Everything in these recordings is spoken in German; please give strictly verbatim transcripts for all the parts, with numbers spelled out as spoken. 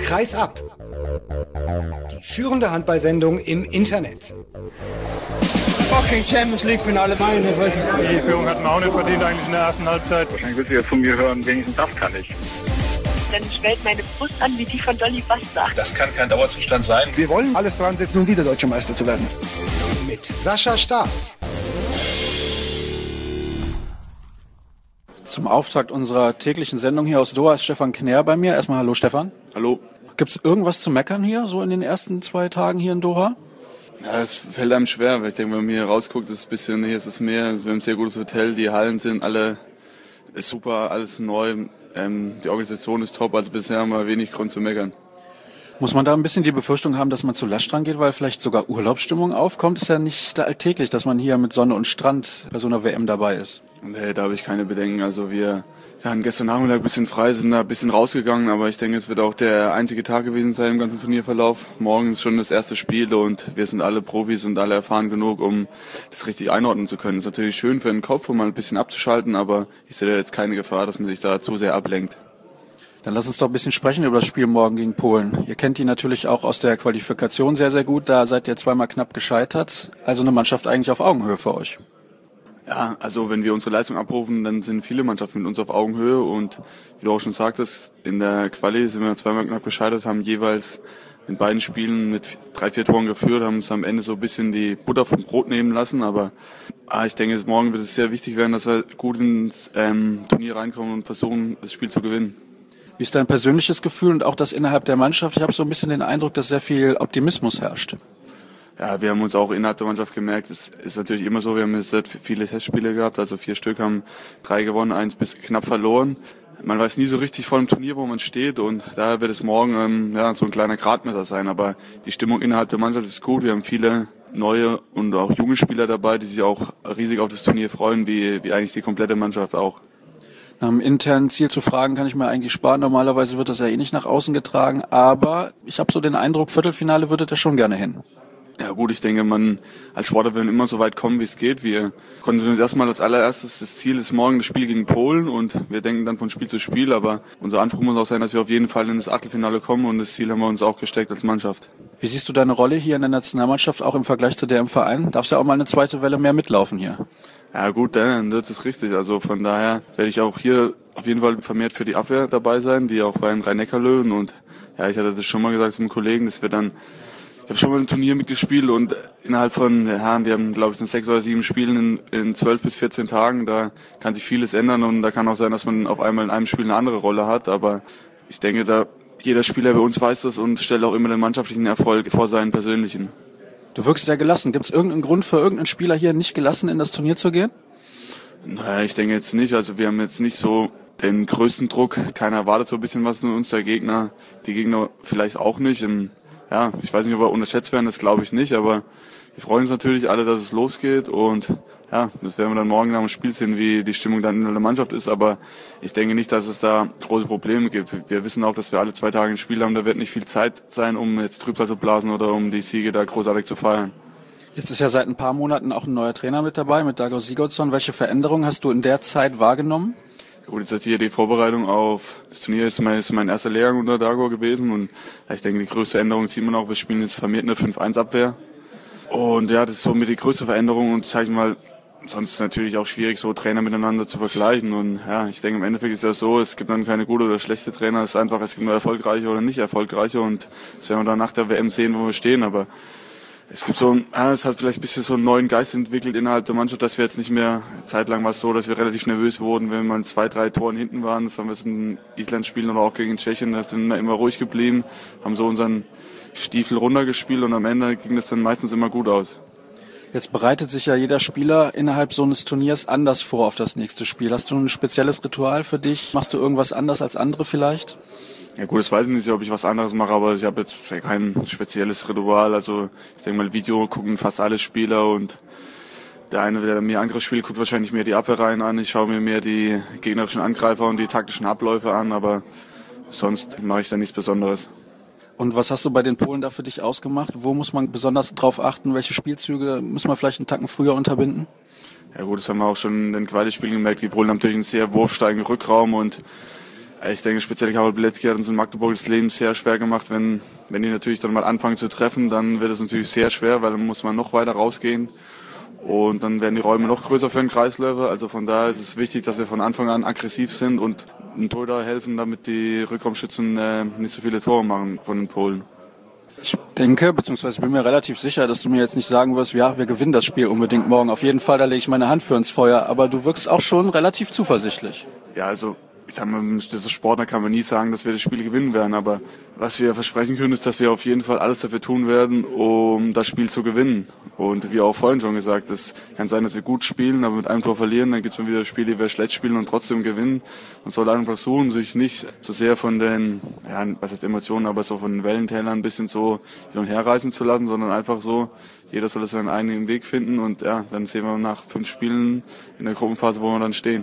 Kreisab. Die führende Handballsendung im Internet. Fucking Champions League Finale, meine Fresse. Die Führung hatten wir auch nicht verdient eigentlich in der ersten Halbzeit. Wahrscheinlich willst du ja von mir hören, wenigstens das kann ich. Dann schwellt meine Brust an wie die von Dolly Buster. Das kann kein Dauerzustand sein. Wir wollen alles dran setzen, um wieder Deutscher Meister zu werden. Mit Sascha Staat. Zum Auftakt unserer täglichen Sendung hier aus Doha ist Stefan Knär bei mir. Erstmal hallo Stefan. Hallo. Gibt es irgendwas zu meckern hier, so in den ersten zwei Tagen hier in Doha? Ja, es fällt einem schwer, weil ich denke, wenn man hier rausguckt, ist es ein bisschen, hier ist es Meer, wir haben ein sehr gutes Hotel, die Hallen sind alle ist super, alles neu, ähm, die Organisation ist top, also bisher haben wir wenig Grund zu meckern. Muss man da ein bisschen die Befürchtung haben, dass man zu lasch dran geht, weil vielleicht sogar Urlaubsstimmung aufkommt? Ist ja nicht alltäglich, dass man hier mit Sonne und Strand bei so einer W M dabei ist. Nee, da habe ich keine Bedenken. Also wir ja, haben gestern Nachmittag ein bisschen frei, sind da ein bisschen rausgegangen, aber ich denke, es wird auch der einzige Tag gewesen sein im ganzen Turnierverlauf. Morgen ist schon das erste Spiel und wir sind alle Profis und alle erfahren genug, um das richtig einordnen zu können. Das ist natürlich schön für den Kopf, um mal ein bisschen abzuschalten, aber ich sehe da jetzt keine Gefahr, dass man sich da zu sehr ablenkt. Dann lass uns doch ein bisschen sprechen über das Spiel morgen gegen Polen. Ihr kennt die natürlich auch aus der Qualifikation sehr, sehr gut. Da seid ihr zweimal knapp gescheitert. Also eine Mannschaft eigentlich auf Augenhöhe für euch. Ja, also wenn wir unsere Leistung abrufen, dann sind viele Mannschaften mit uns auf Augenhöhe. Und wie du auch schon sagtest, in der Quali sind wir zweimal knapp gescheitert, haben jeweils in beiden Spielen mit drei, vier Toren geführt, haben uns am Ende so ein bisschen die Butter vom Brot nehmen lassen. Aber ah, ich denke, morgen wird es sehr wichtig werden, dass wir gut ins ähm, Turnier reinkommen und versuchen, das Spiel zu gewinnen. Wie ist dein persönliches Gefühl und auch das innerhalb der Mannschaft? Ich habe so ein bisschen den Eindruck, dass sehr viel Optimismus herrscht. Ja, wir haben uns auch innerhalb der Mannschaft gemerkt, es ist natürlich immer so, wir haben jetzt viele Testspiele gehabt, also vier Stück, haben drei gewonnen, eins bis knapp verloren. Man weiß nie so richtig vor dem Turnier, wo man steht und daher wird es morgen ähm, ja, so ein kleiner Gradmesser sein, aber die Stimmung innerhalb der Mannschaft ist gut, wir haben viele neue und auch junge Spieler dabei, die sich auch riesig auf das Turnier freuen, wie, wie eigentlich die komplette Mannschaft auch. Nach dem internen Ziel zu fragen, kann ich mir eigentlich sparen. Normalerweise wird das ja eh nicht nach außen getragen. Aber ich habe so den Eindruck, Viertelfinale würdet ihr schon gerne hin. Ja gut, ich denke, man als Sportler will immer so weit kommen, wie es geht. Wir konzentrieren uns erstmal als allererstes, das Ziel ist morgen das Spiel gegen Polen und wir denken dann von Spiel zu Spiel. Aber unser Anspruch muss auch sein, dass wir auf jeden Fall in das Achtelfinale kommen und das Ziel haben wir uns auch gesteckt als Mannschaft. Wie siehst du deine Rolle hier in der Nationalmannschaft, auch im Vergleich zu der im Verein? Darfst ja auch mal eine zweite Welle mehr mitlaufen hier. Ja gut, dann das ist richtig. Also von daher werde ich auch hier auf jeden Fall vermehrt für die Abwehr dabei sein, wie auch beim Rhein-Neckar-Löwen. Und ja, ich hatte das schon mal gesagt zum Kollegen, dass wir dann, ich habe schon mal ein Turnier mitgespielt und innerhalb von, ja, wir haben glaube ich in sechs oder sieben Spielen in, in zwölf bis vierzehn Tagen, da kann sich vieles ändern und da kann auch sein, dass man auf einmal in einem Spiel eine andere Rolle hat. Aber ich denke, da jeder Spieler bei uns weiß das und stellt auch immer den mannschaftlichen Erfolg vor seinen persönlichen. Du wirkst sehr gelassen. Gibt es irgendeinen Grund für irgendeinen Spieler hier nicht gelassen in das Turnier zu gehen? Naja, ich denke jetzt nicht. Also wir haben jetzt nicht so den größten Druck. Keiner erwartet so ein bisschen was von uns, der Gegner. Die Gegner vielleicht auch nicht. Ja, ich weiß nicht, ob wir unterschätzt werden, das glaube ich nicht. Aber wir freuen uns natürlich alle, dass es losgeht. Und ja, das werden wir dann morgen nach dem Spiel sehen, wie die Stimmung dann in der Mannschaft ist. Aber ich denke nicht, dass es da große Probleme gibt. Wir wissen auch, dass wir alle zwei Tage ein Spiel haben. Da wird nicht viel Zeit sein, um jetzt Trübsal zu blasen oder um die Siege da großartig zu feiern. Jetzt ist ja seit ein paar Monaten auch ein neuer Trainer mit dabei, mit Dago Sigurdsson. Welche Veränderungen hast du in der Zeit wahrgenommen? Gut, jetzt ist hier die Vorbereitung auf das Turnier, ist mein, ist mein erster Lehrgang unter Dago gewesen. Und ja, ich denke, die größte Änderung sieht man auch, wir spielen jetzt vermehrt eine fünf eins Abwehr. Und ja, das ist so mit die größte Veränderung und sag ich mal, sonst ist natürlich auch schwierig, so Trainer miteinander zu vergleichen. Und ja, ich denke, im Endeffekt ist das so, es gibt dann keine gute oder schlechte Trainer. Es ist einfach, es gibt nur erfolgreiche oder nicht erfolgreiche. Und das werden wir dann nach der W M sehen, wo wir stehen. Aber es gibt so, ja, es hat vielleicht ein bisschen so einen neuen Geist entwickelt innerhalb der Mannschaft, dass wir jetzt nicht mehr, zeitlang war es so, dass wir relativ nervös wurden, wenn wir mal zwei, drei Toren hinten waren. Das haben wir jetzt in Island spielen oder auch gegen Tschechien. Da sind wir immer ruhig geblieben, haben so unseren Stiefel runtergespielt und am Ende ging das dann meistens immer gut aus. Jetzt bereitet sich ja jeder Spieler innerhalb so eines Turniers anders vor auf das nächste Spiel. Hast du ein spezielles Ritual für dich? Machst du irgendwas anders als andere vielleicht? Ja gut, das weiß ich nicht, ob ich was anderes mache, aber ich habe jetzt kein spezielles Ritual. Also ich denke mal, Video gucken fast alle Spieler und der eine, der mir andere spielt, guckt wahrscheinlich mehr die Abwehrreihen an. Ich schaue mir mehr die gegnerischen Angreifer und die taktischen Abläufe an, aber sonst mache ich da nichts Besonderes. Und was hast du bei den Polen da für dich ausgemacht? Wo muss man besonders drauf achten? Welche Spielzüge müssen wir vielleicht einen Tacken früher unterbinden? Ja gut, das haben wir auch schon in den Quali-Spielen gemerkt. Die Polen haben natürlich einen sehr wurfstarken Rückraum und Ich denke, speziell Karol Bilecki hat uns in Magdeburg das Leben sehr schwer gemacht. Wenn, wenn die natürlich dann mal anfangen zu treffen, dann wird es natürlich sehr schwer, weil dann muss man noch weiter rausgehen. Und dann werden die Räume noch größer für den Kreisläufer. Also von daher ist es wichtig, dass wir von Anfang an aggressiv sind und dem Torhüter helfen, damit die Rückraumschützen äh, nicht so viele Tore machen von den Polen. Ich denke, beziehungsweise bin mir relativ sicher, dass du mir jetzt nicht sagen wirst, ja, wir gewinnen das Spiel unbedingt morgen. Auf jeden Fall, da lege ich meine Hand für ins Feuer. Aber du wirkst auch schon relativ zuversichtlich. Ja, also ich sag mal, das ist Sport, da kann man nie sagen, dass wir das Spiel gewinnen werden. Aber was wir versprechen können, ist, dass wir auf jeden Fall alles dafür tun werden, um das Spiel zu gewinnen. Und wie auch vorhin schon gesagt, es kann sein, dass wir gut spielen, aber mit einem Tor verlieren, dann gibt es mal wieder Spiele, die wir schlecht spielen und trotzdem gewinnen. Man soll einfach versuchen, sich nicht so sehr von den, ja, was heißt Emotionen, aber so von den Wellentälern ein bisschen so hin und her reißen zu lassen, sondern einfach so, jeder soll seinen eigenen Weg finden und ja, dann sehen wir nach fünf Spielen in der Gruppenphase, wo wir dann stehen.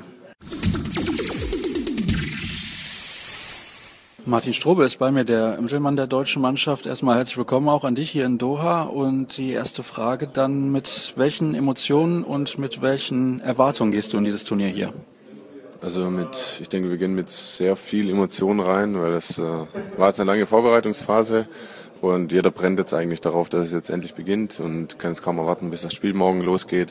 Martin Strobel ist bei mir, der Mittelmann der deutschen Mannschaft. Erstmal herzlich willkommen auch an dich hier in Doha. Und die erste Frage dann, mit welchen Emotionen und mit welchen Erwartungen gehst du in dieses Turnier hier? Also mit, ich denke, wir gehen mit sehr viel Emotionen rein, weil es äh, war jetzt eine lange Vorbereitungsphase und jeder brennt jetzt eigentlich darauf, dass es jetzt endlich beginnt und kann es kaum erwarten, bis das Spiel morgen losgeht.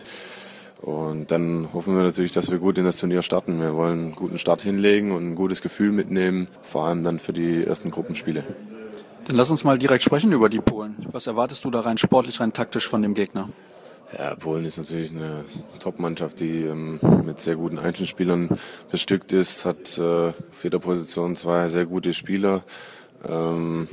Und dann hoffen wir natürlich, dass wir gut in das Turnier starten. Wir wollen einen guten Start hinlegen und ein gutes Gefühl mitnehmen, vor allem dann für die ersten Gruppenspiele. Dann lass uns mal direkt sprechen über die Polen. Was erwartest du da rein sportlich, rein taktisch von dem Gegner? Ja, Polen ist natürlich eine Top-Mannschaft, die ähm, mit sehr guten Einzelspielern bestückt ist, hat äh, auf jeder Position zwei sehr gute Spieler. Ähm,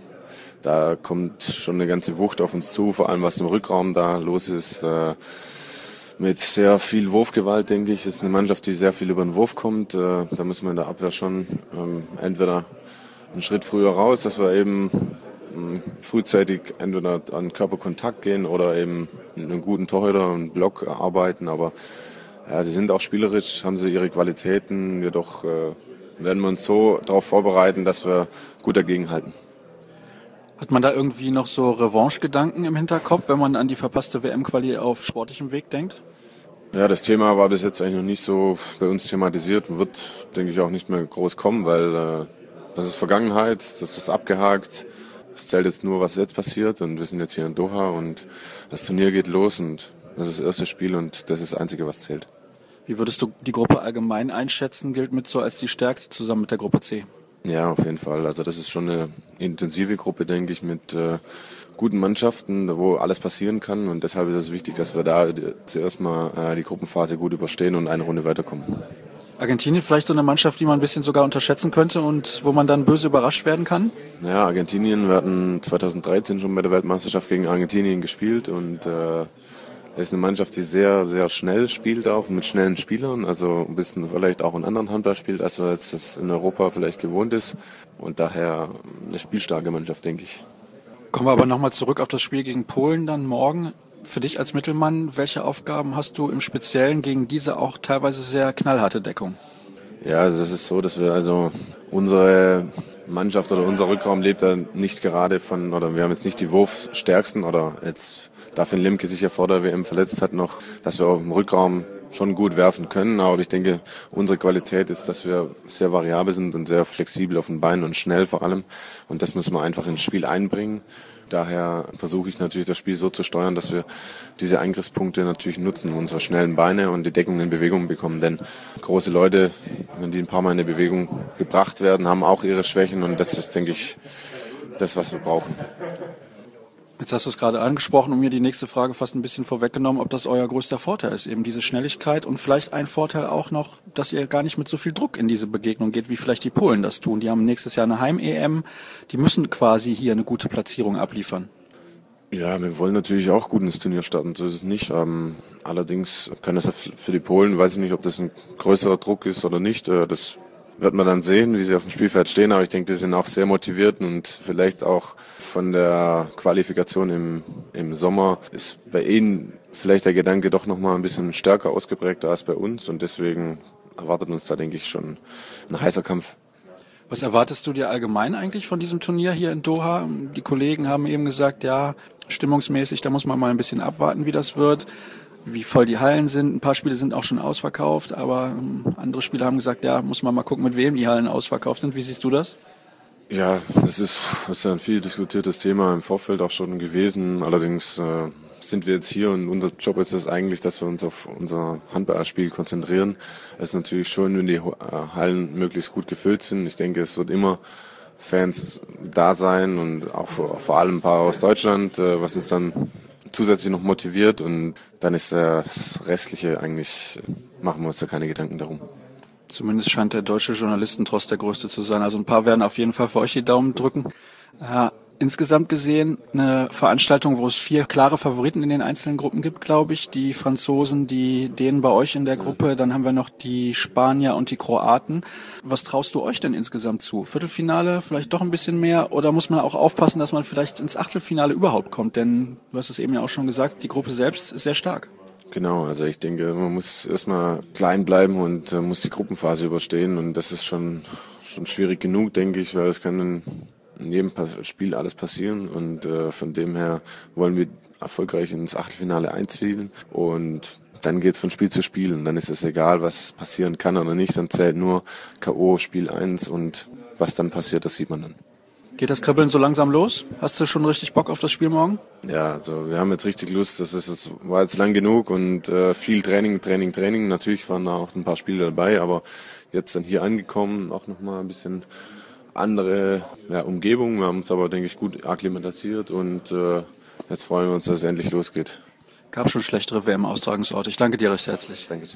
da kommt schon eine ganze Wucht auf uns zu, vor allem was im Rückraum da los ist. Äh, Mit sehr viel Wurfgewalt, denke ich, ist eine Mannschaft, die sehr viel über den Wurf kommt. Äh, da müssen wir in der Abwehr schon ähm, entweder einen Schritt früher raus, dass wir eben ähm, frühzeitig entweder an Körperkontakt gehen oder eben einen guten Torhüter und Block arbeiten. Aber ja, sie sind auch spielerisch, haben sie ihre Qualitäten. Jedoch äh, werden wir uns so darauf vorbereiten, dass wir gut dagegenhalten. Hat man da irgendwie noch so Revanche-Gedanken im Hinterkopf, wenn man an die verpasste W M-Quali auf sportlichem Weg denkt? Ja, das Thema war bis jetzt eigentlich noch nicht so bei uns thematisiert und wird, denke ich, auch nicht mehr groß kommen, weil äh, das ist Vergangenheit, das ist abgehakt. Es zählt jetzt nur, was jetzt passiert und wir sind jetzt hier in Doha und das Turnier geht los und das ist das erste Spiel und das ist das Einzige, was zählt. Wie würdest du die Gruppe allgemein einschätzen? Gilt mit so als die stärkste zusammen mit der Gruppe C? Ja, auf jeden Fall. Also das ist schon eine intensive Gruppe, denke ich, mit äh, guten Mannschaften, wo alles passieren kann. Und deshalb ist es wichtig, dass wir da zuerst mal äh, die Gruppenphase gut überstehen und eine Runde weiterkommen. Argentinien vielleicht so eine Mannschaft, die man ein bisschen sogar unterschätzen könnte und wo man dann böse überrascht werden kann? Ja, Argentinien, wir hatten zweitausenddreizehn schon bei der Weltmeisterschaft gegen Argentinien gespielt und äh, es ist eine Mannschaft, die sehr, sehr schnell spielt, auch mit schnellen Spielern, also ein bisschen vielleicht auch in anderen Handball spielt, als er jetzt das in Europa vielleicht gewohnt ist. Und daher eine spielstarke Mannschaft, denke ich. Kommen wir aber nochmal zurück auf das Spiel gegen Polen dann morgen. Für dich als Mittelmann, welche Aufgaben hast du im Speziellen gegen diese auch teilweise sehr knallharte Deckung? Ja, also es ist so, dass wir also unsere Mannschaft oder unser Rückraum lebt da nicht gerade von, oder wir haben jetzt nicht die Wurfstärksten oder jetzt Daphne Limke sich ja vor der W M verletzt hat noch, dass wir auf dem Rückraum schon gut werfen können. Aber ich denke, unsere Qualität ist, dass wir sehr variabel sind und sehr flexibel auf den Beinen und schnell vor allem. Und das müssen wir einfach ins Spiel einbringen. Daher versuche ich natürlich das Spiel so zu steuern, dass wir diese Eingriffspunkte natürlich nutzen, unsere schnellen Beine und die Deckung in Bewegung bekommen. Denn große Leute, wenn die ein paar Mal in die Bewegung gebracht werden, haben auch ihre Schwächen und das ist, denke ich, das, was wir brauchen. Jetzt hast du es gerade angesprochen und mir die nächste Frage fast ein bisschen vorweggenommen, ob das euer größter Vorteil ist, eben diese Schnelligkeit und vielleicht ein Vorteil auch noch, dass ihr gar nicht mit so viel Druck in diese Begegnung geht, wie vielleicht die Polen das tun. Die haben nächstes Jahr eine Heim-E M, die müssen quasi hier eine gute Platzierung abliefern. Ja, wir wollen natürlich auch gut ins Turnier starten, so ist es nicht. Ähm, allerdings kann das für die Polen, weiß ich nicht, ob das ein größerer Druck ist oder nicht, äh, das wird man dann sehen, wie sie auf dem Spielfeld stehen, aber ich denke, die sind auch sehr motiviert und vielleicht auch von der Qualifikation im, im Sommer ist bei ihnen vielleicht der Gedanke doch nochmal ein bisschen stärker ausgeprägt als bei uns und deswegen erwartet uns da, denke ich, schon ein heißer Kampf. Was erwartest du dir allgemein eigentlich von diesem Turnier hier in Doha? Die Kollegen haben eben gesagt, ja, stimmungsmäßig, da muss man mal ein bisschen abwarten, wie das wird. wie voll die Hallen sind. Ein paar Spiele sind auch schon ausverkauft, aber ähm, andere Spiele haben gesagt, ja, muss man mal gucken, mit wem die Hallen ausverkauft sind. Wie siehst du das? Ja, das ist, das ist ein viel diskutiertes Thema im Vorfeld auch schon gewesen. Allerdings äh, sind wir jetzt hier und unser Job ist es eigentlich, dass wir uns auf unser Handballspiel konzentrieren. Es ist natürlich schön, wenn die Hallen möglichst gut gefüllt sind. Ich denke, es wird immer Fans da sein und auch vor, vor allem ein paar aus Deutschland, äh, was uns dann zusätzlich noch motiviert, und dann ist äh, das Restliche eigentlich, machen wir uns da keine Gedanken darum. Zumindest scheint der deutsche Journalistentrost der größte zu sein. Also ein paar werden auf jeden Fall für euch die Daumen drücken. Äh, insgesamt gesehen eine Veranstaltung, wo es vier klare Favoriten in den einzelnen Gruppen gibt, glaube ich. Die Franzosen, die Dänen bei euch in der Gruppe. Dann haben wir noch die Spanier und die Kroaten. Was traust du euch denn insgesamt zu? Viertelfinale, vielleicht doch ein bisschen mehr? Oder muss man auch aufpassen, dass man vielleicht ins Achtelfinale überhaupt kommt? Denn du hast es eben ja auch schon gesagt, die Gruppe selbst ist sehr stark. Genau, also ich denke, man muss erstmal klein bleiben und äh, muss die Gruppenphase überstehen, und das ist schon schon schwierig genug, denke ich, weil es kann in, in jedem Spiel alles passieren, und äh, von dem her wollen wir erfolgreich ins Achtelfinale einziehen, und dann geht's von Spiel zu Spiel, und dann ist es egal, was passieren kann oder nicht, dann zählt nur K O Spiel eins, und was dann passiert, das sieht man dann. Geht das Kribbeln so langsam los? Hast du schon richtig Bock auf das Spiel morgen? Ja, also wir haben jetzt richtig Lust. Das ist, es war jetzt lang genug und äh, viel Training, Training, Training. Natürlich waren da auch ein paar Spiele dabei, aber jetzt dann hier angekommen, auch nochmal ein bisschen andere ja, Umgebung. Wir haben uns aber, denke ich, gut akklimatisiert, und äh, jetzt freuen wir uns, dass es endlich losgeht. Gab schon schlechtere W M-Austragungsorte. Ich danke dir recht herzlich. Dankeschön.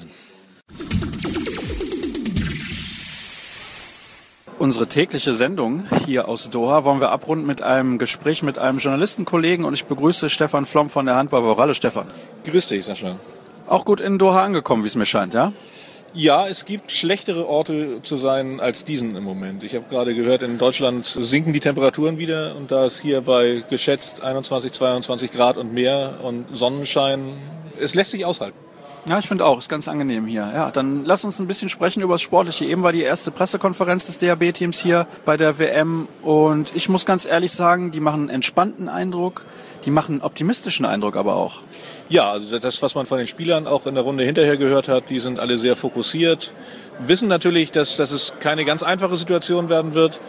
Unsere tägliche Sendung hier aus Doha wollen wir abrunden mit einem Gespräch mit einem Journalistenkollegen, und ich begrüße Stefan Flom von der Handballwoche. Hallo Stefan. Grüß dich, Sascha. Auch gut in Doha angekommen, wie es mir scheint, ja? Ja, es gibt schlechtere Orte zu sein als diesen im Moment. Ich habe gerade gehört, in Deutschland sinken die Temperaturen wieder, und da ist hier bei geschätzt einundzwanzig, zweiundzwanzig Grad und mehr und Sonnenschein, es lässt sich aushalten. Ja, ich finde auch, ist ganz angenehm hier. Ja, dann lass uns ein bisschen sprechen über das Sportliche. Eben war die erste Pressekonferenz des D H B-Teams hier bei der W M, und ich muss ganz ehrlich sagen, die machen einen entspannten Eindruck, die machen einen optimistischen Eindruck aber auch. Ja, also das, was man von den Spielern auch in der Runde hinterher gehört hat, die sind alle sehr fokussiert, wissen natürlich, dass, dass es keine ganz einfache Situation werden wird,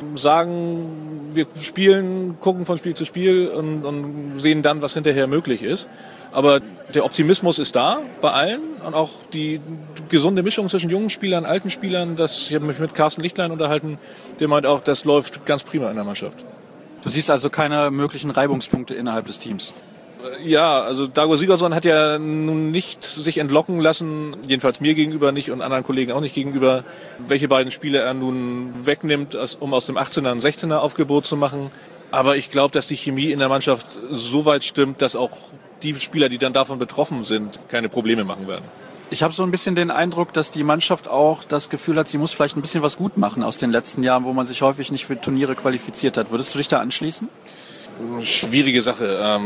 sagen, wir spielen, gucken von Spiel zu Spiel und, und sehen dann, was hinterher möglich ist. Aber der Optimismus ist da bei allen, und auch die gesunde Mischung zwischen jungen Spielern, alten Spielern. Das, ich habe mich mit Carsten Lichtlein unterhalten, der meint auch, das läuft ganz prima in der Mannschaft. Du siehst also keine möglichen Reibungspunkte innerhalb des Teams? Ja, also Dago Sigurdsson hat ja nun nicht sich entlocken lassen, jedenfalls mir gegenüber nicht und anderen Kollegen auch nicht gegenüber, welche beiden Spiele er nun wegnimmt, um aus dem achtzehner ein sechzehner Aufgebot zu machen. Aber ich glaube, dass die Chemie in der Mannschaft so weit stimmt, dass auch die Spieler, die dann davon betroffen sind, keine Probleme machen werden. Ich habe so ein bisschen den Eindruck, dass die Mannschaft auch das Gefühl hat, sie muss vielleicht ein bisschen was gut machen aus den letzten Jahren, wo man sich häufig nicht für Turniere qualifiziert hat. Würdest du dich da anschließen? Schwierige Sache.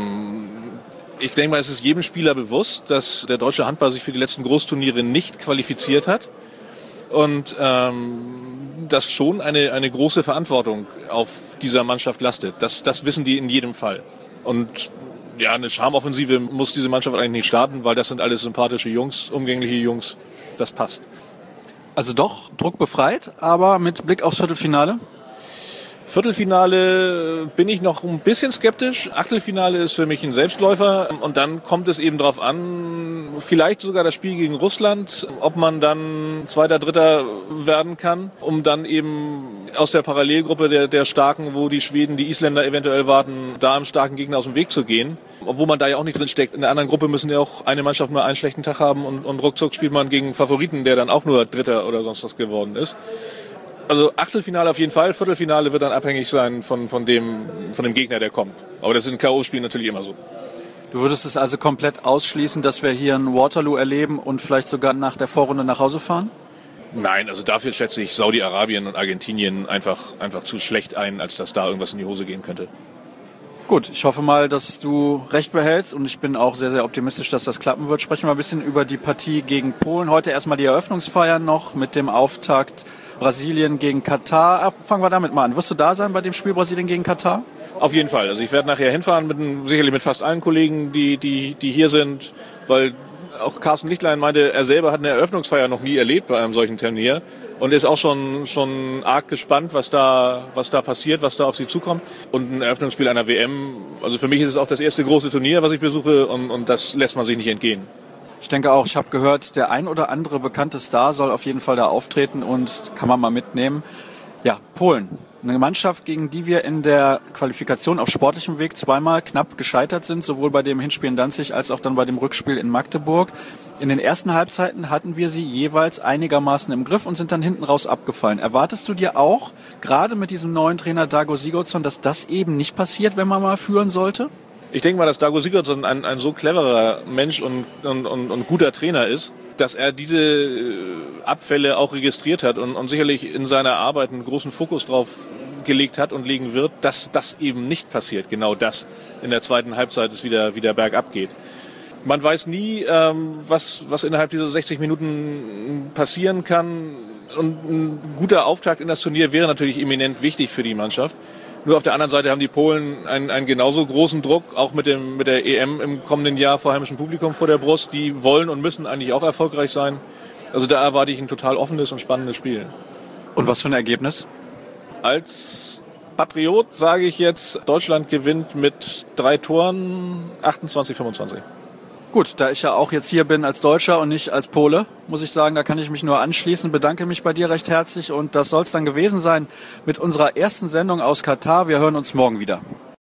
Ich denke mal, es ist jedem Spieler bewusst, dass der deutsche Handball sich für die letzten Großturniere nicht qualifiziert hat, und ähm, dass schon eine, eine große Verantwortung auf dieser Mannschaft lastet. Das, das wissen die in jedem Fall. Und ja, eine Charmoffensive muss diese Mannschaft eigentlich nicht starten, weil das sind alles sympathische Jungs, umgängliche Jungs. Das passt. Also doch druckbefreit, aber mit Blick aufs Viertelfinale? Viertelfinale bin ich noch ein bisschen skeptisch. Achtelfinale ist für mich ein Selbstläufer. Und dann kommt es eben darauf an, vielleicht sogar das Spiel gegen Russland, ob man dann Zweiter, Dritter werden kann, um dann eben aus der Parallelgruppe der, der Starken, wo die Schweden, die Isländer eventuell warten, da einem starken Gegner aus dem Weg zu gehen. Obwohl man da ja auch nicht drin steckt. In der anderen Gruppe müssen ja auch eine Mannschaft nur einen schlechten Tag haben, und, und ruckzuck spielt man gegen Favoriten, der dann auch nur Dritter oder sonst was geworden ist. Also Achtelfinale auf jeden Fall, Viertelfinale wird dann abhängig sein von, von, dem, von dem Gegner, der kommt. Aber das ist in K O-Spielen natürlich immer so. Du würdest es also komplett ausschließen, dass wir hier ein Waterloo erleben und vielleicht sogar nach der Vorrunde nach Hause fahren? Nein, also dafür schätze ich Saudi-Arabien und Argentinien einfach, einfach zu schlecht ein, als dass da irgendwas in die Hose gehen könnte. Gut, ich hoffe mal, dass du recht behältst, und ich bin auch sehr, sehr optimistisch, dass das klappen wird. Sprechen wir ein bisschen über die Partie gegen Polen. Heute erstmal die Eröffnungsfeier noch mit dem Auftakt Brasilien gegen Katar. Ah, fangen wir damit mal an. Wirst du da sein bei dem Spiel Brasilien gegen Katar? Auf jeden Fall. Also ich werde nachher hinfahren, mit, sicherlich mit fast allen Kollegen, die, die, die hier sind, weil auch Carsten Lichtlein meinte, er selber hat eine Eröffnungsfeier noch nie erlebt bei einem solchen Turnier und ist auch schon, schon arg gespannt, was da, was da passiert, was da auf sie zukommt. Und ein Eröffnungsspiel einer W M, also für mich ist es auch das erste große Turnier, was ich besuche, und, und das lässt man sich nicht entgehen. Ich denke auch, ich habe gehört, der ein oder andere bekannte Star soll auf jeden Fall da auftreten und kann man mal mitnehmen. Ja, Polen. Eine Mannschaft, gegen die wir in der Qualifikation auf sportlichem Weg zweimal knapp gescheitert sind, sowohl bei dem Hinspiel in Danzig als auch dann bei dem Rückspiel in Magdeburg. In den ersten Halbzeiten hatten wir sie jeweils einigermaßen im Griff und sind dann hinten raus abgefallen. Erwartest du dir auch, gerade mit diesem neuen Trainer Dago Sigurdsson, dass das eben nicht passiert, wenn man mal führen sollte? Ich denke mal, dass Dago Sigurdsson ein, ein so cleverer Mensch und, und, und, und guter Trainer ist, dass er diese Abfälle auch registriert hat und, und sicherlich in seiner Arbeit einen großen Fokus drauf gelegt hat und legen wird, dass das eben nicht passiert. Genau das in der zweiten Halbzeit es wieder, wieder bergab geht. Man weiß nie, ähm, was, was innerhalb dieser sechzig Minuten passieren kann. Und ein guter Auftakt in das Turnier wäre natürlich eminent wichtig für die Mannschaft. Nur auf der anderen Seite haben die Polen einen, einen genauso großen Druck, auch mit dem mit der E M im kommenden Jahr vor heimischem Publikum vor der Brust. Die wollen und müssen eigentlich auch erfolgreich sein. Also da erwarte ich ein total offenes und spannendes Spiel. Und was für ein Ergebnis? Als Patriot sage ich jetzt, Deutschland gewinnt mit drei Toren achtundzwanzig fünfundzwanzig. Gut, da ich ja auch jetzt hier bin als Deutscher und nicht als Pole, muss ich sagen, da kann ich mich nur anschließen. Bedanke mich bei dir recht herzlich und das soll es dann gewesen sein mit unserer ersten Sendung aus Katar. Wir hören uns morgen wieder.